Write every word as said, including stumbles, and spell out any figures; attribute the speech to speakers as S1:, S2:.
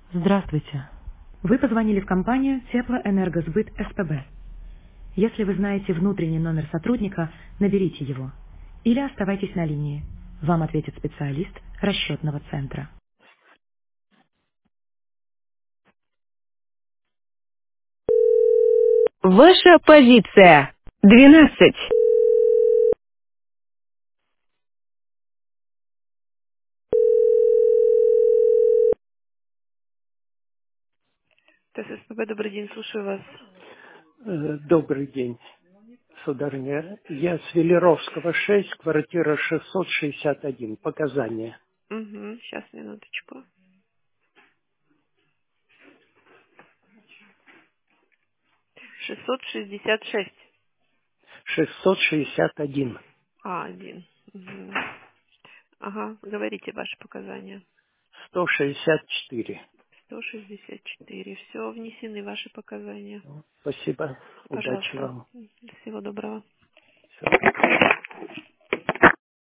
S1: Здравствуйте. Вы позвонили в компанию Теплоэнергосбыт СПБ. Если вы знаете внутренний номер сотрудника, наберите его. Или оставайтесь на линии. Вам ответит специалист расчетного центра.
S2: Ваша позиция. Двенадцать. ТССПБ, добрый день, слушаю вас.
S3: Э, Добрый день, сударыня. Я с Велеровского шесть, квартира шестьсот шестьдесят один. Показания.
S2: Угу, сейчас, минуточку. шестьсот шестьдесят шесть.
S3: шестьсот шестьдесят один.
S2: А, один. Угу. Ага, говорите ваши показания.
S3: сто шестьдесят четыре.
S2: сто шестьдесят четыре. Все, внесены ваши показания.
S3: Спасибо. Удачи
S2: Пожалуйста.
S3: вам.
S2: Всего доброго.
S3: Всего доброго.